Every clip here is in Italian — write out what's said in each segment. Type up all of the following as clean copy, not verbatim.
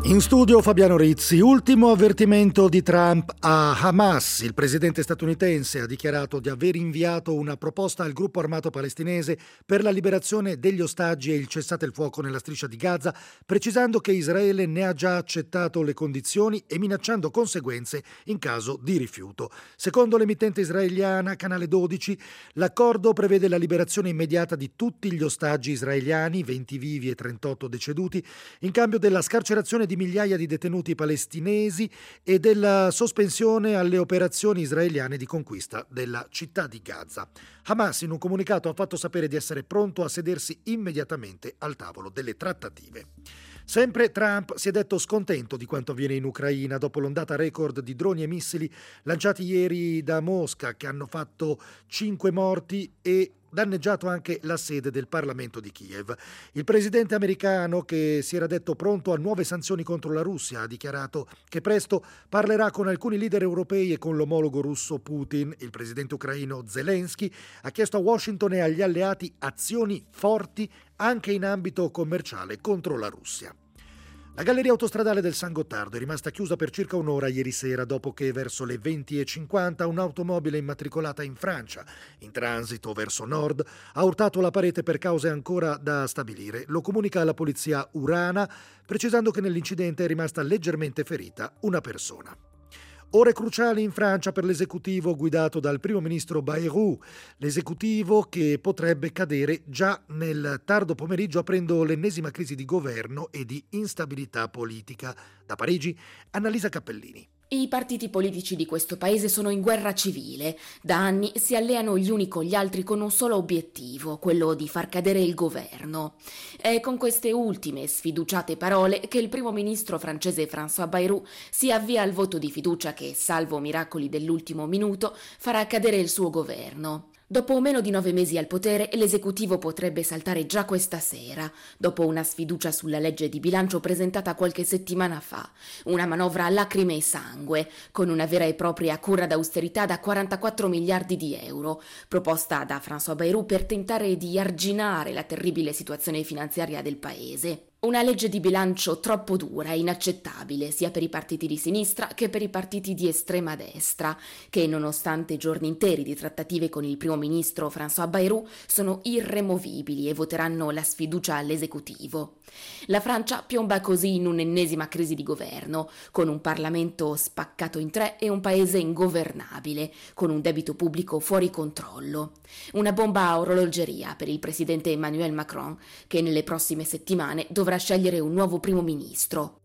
In studio Fabiano Rizzi. Ultimo avvertimento di Trump a Hamas. Il presidente statunitense ha dichiarato di aver inviato una proposta al gruppo armato palestinese per la liberazione degli ostaggi e il cessate il fuoco nella striscia di Gaza, precisando che Israele ne ha già accettato le condizioni e minacciando conseguenze in caso di rifiuto. Secondo l'emittente israeliana Canale 12, l'accordo prevede la liberazione immediata di tutti gli ostaggi israeliani, 20 vivi e 38 deceduti, in cambio della scarcerazione di migliaia di detenuti palestinesi e della sospensione alle operazioni israeliane di conquista della città di Gaza. Hamas in un comunicato ha fatto sapere di essere pronto a sedersi immediatamente al tavolo delle trattative. Sempre Trump si è detto scontento di quanto avviene in Ucraina dopo l'ondata record di droni e missili lanciati ieri da Mosca, che hanno fatto 5 morti e danneggiato anche la sede del Parlamento di Kiev. Il presidente americano, che si era detto pronto a nuove sanzioni contro la Russia, ha dichiarato che presto parlerà con alcuni leader europei e con l'omologo russo Putin. Il presidente ucraino Zelensky ha chiesto a Washington e agli alleati azioni forti anche in ambito commerciale contro la Russia. La galleria autostradale del San Gottardo è rimasta chiusa per circa un'ora ieri sera dopo che verso le 20:50 un'automobile immatricolata in Francia, in transito verso nord, ha urtato la parete per cause ancora da stabilire. Lo comunica la polizia urana, precisando che nell'incidente è rimasta leggermente ferita una persona. Ore cruciali in Francia per l'esecutivo guidato dal primo ministro Bayrou, l'esecutivo che potrebbe cadere già nel tardo pomeriggio aprendo l'ennesima crisi di governo e di instabilità politica. Da Parigi, Annalisa Cappellini. I partiti politici di questo paese sono in guerra civile. Da anni si alleano gli uni con gli altri con un solo obiettivo, quello di far cadere il governo. È con queste ultime sfiduciate parole che il primo ministro francese François Bayrou si avvia al voto di fiducia che, salvo miracoli dell'ultimo minuto, farà cadere il suo governo. Dopo meno di 9 mesi al potere, l'esecutivo potrebbe saltare già questa sera, dopo una sfiducia sulla legge di bilancio presentata qualche settimana fa, una manovra a lacrime e sangue, con una vera e propria cura d'austerità da 44 miliardi di euro, proposta da François Bayrou per tentare di arginare la terribile situazione finanziaria del paese. Una legge di bilancio troppo dura e inaccettabile sia per i partiti di sinistra che per i partiti di estrema destra, che nonostante giorni interi di trattative con il primo ministro François Bayrou sono irremovibili e voteranno la sfiducia all'esecutivo. La Francia piomba così in un'ennesima crisi di governo, con un Parlamento spaccato in tre e un paese ingovernabile, con un debito pubblico fuori controllo. Una bomba a orologeria per il presidente Emmanuel Macron, che nelle prossime settimane dovrà scegliere un nuovo primo ministro.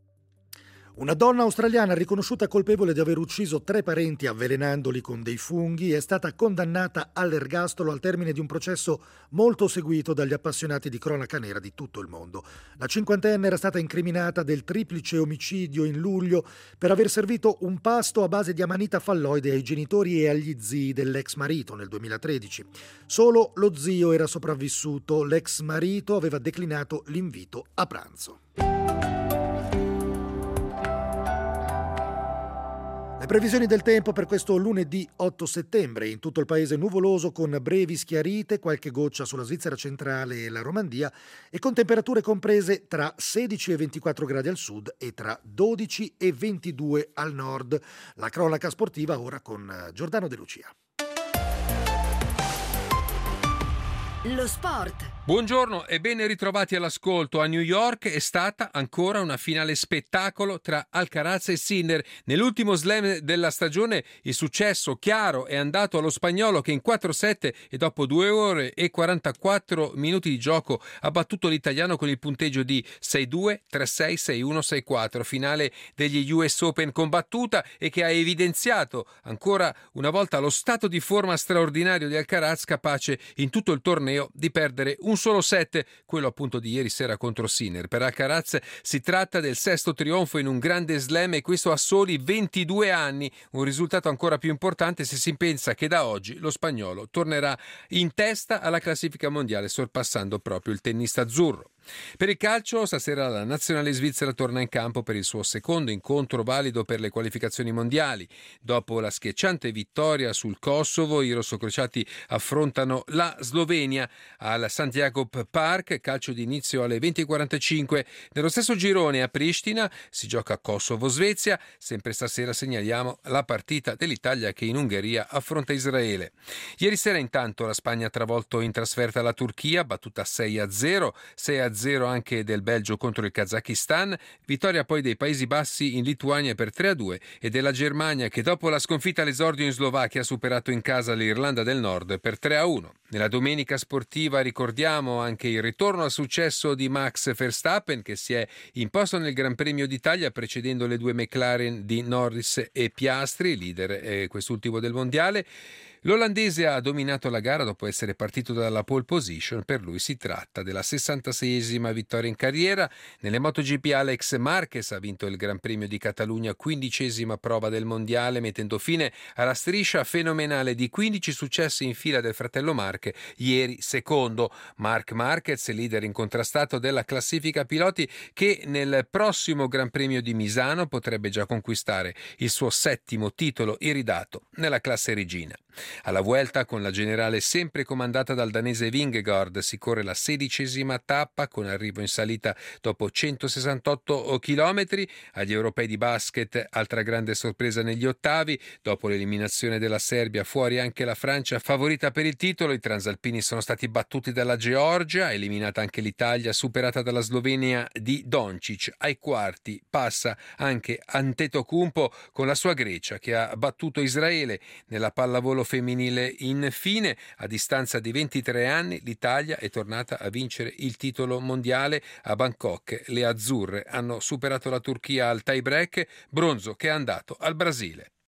Una donna australiana riconosciuta colpevole di aver ucciso 3 parenti avvelenandoli con dei funghi è stata condannata all'ergastolo al termine di un processo molto seguito dagli appassionati di cronaca nera di tutto il mondo. La cinquantenne era stata incriminata del triplice omicidio in luglio per aver servito un pasto a base di amanita falloide ai genitori e agli zii dell'ex marito nel 2013. Solo lo zio era sopravvissuto, l'ex marito aveva declinato l'invito a pranzo. Le previsioni del tempo per questo lunedì 8 settembre. In tutto il paese nuvoloso con brevi schiarite, qualche goccia sulla Svizzera centrale e la Romandia e con temperature comprese tra 16 e 24 gradi al sud e tra 12 e 22 al nord. La cronaca sportiva ora con Giordano De Lucia. Lo sport. Buongiorno e ben ritrovati all'ascolto. A New York è stata ancora una finale spettacolo tra Alcaraz e Sinner. Nell'ultimo slam della stagione il successo chiaro è andato allo spagnolo che in 4-7 e dopo 2 ore e 44 minuti di gioco ha battuto l'italiano con il punteggio di 6-2, 3-6, 6-1, 6-4. Finale degli US Open combattuta e che ha evidenziato ancora una volta lo stato di forma straordinario di Alcaraz, capace in tutto il torneo di perdere un solo set, quello appunto di ieri sera contro Sinner. Per Alcaraz si tratta del 6° trionfo in un grande slam e questo a soli 22 anni, un risultato ancora più importante se si pensa che da oggi lo spagnolo tornerà in testa alla classifica mondiale sorpassando proprio il tennista azzurro. Per il calcio, stasera la nazionale svizzera torna in campo per il suo secondo incontro valido per le qualificazioni mondiali. Dopo la schiacciante vittoria sul Kosovo, i rossocrociati affrontano la Slovenia al Santiago Park, calcio di inizio alle 20:45. Nello stesso girone a Pristina si gioca Kosovo-Svezia. Sempre stasera segnaliamo la partita dell'Italia che in Ungheria affronta Israele. Ieri sera intanto la Spagna ha travolto in trasferta la Turchia, battuta 6-0, 6-0 anche del Belgio contro il Kazakistan, vittoria poi dei Paesi Bassi in Lituania per 3-2 e della Germania che dopo la sconfitta all'esordio in Slovacchia ha superato in casa l'Irlanda del Nord per 3-1. Nella domenica sportiva ricordiamo anche il ritorno al successo di Max Verstappen che si è imposto nel Gran Premio d'Italia precedendo le due McLaren di Norris e Piastri, leader quest'ultimo del mondiale. L'olandese ha dominato la gara dopo essere partito dalla pole position. Per lui si tratta della 66esima vittoria in carriera. Nelle MotoGP Alex Marquez ha vinto il Gran Premio di Catalogna, 15ª prova del mondiale, mettendo fine alla striscia fenomenale di 15 successi in fila del fratello Marc, ieri secondo. Marc Marquez, leader incontrastato della classifica piloti, che nel prossimo Gran Premio di Misano potrebbe già conquistare il suo 7° titolo iridato nella classe regina. Alla Vuelta, con la generale sempre comandata dal danese Vingegaard, si corre la 16ª tappa con arrivo in salita dopo 168 km. Agli europei di basket, altra grande sorpresa negli ottavi, dopo l'eliminazione della Serbia, fuori anche la Francia favorita per il titolo. I transalpini sono stati battuti dalla Georgia, eliminata anche l'Italia, superata dalla Slovenia di Doncic. Ai quarti passa anche Antetokounmpo con la sua Grecia che ha battuto Israele. Nella pallavolo femminile, infine, a distanza di 23 anni, l'Italia è tornata a vincere il titolo mondiale a Bangkok. Le azzurre hanno superato la Turchia al tie break, bronzo che è andato al Brasile.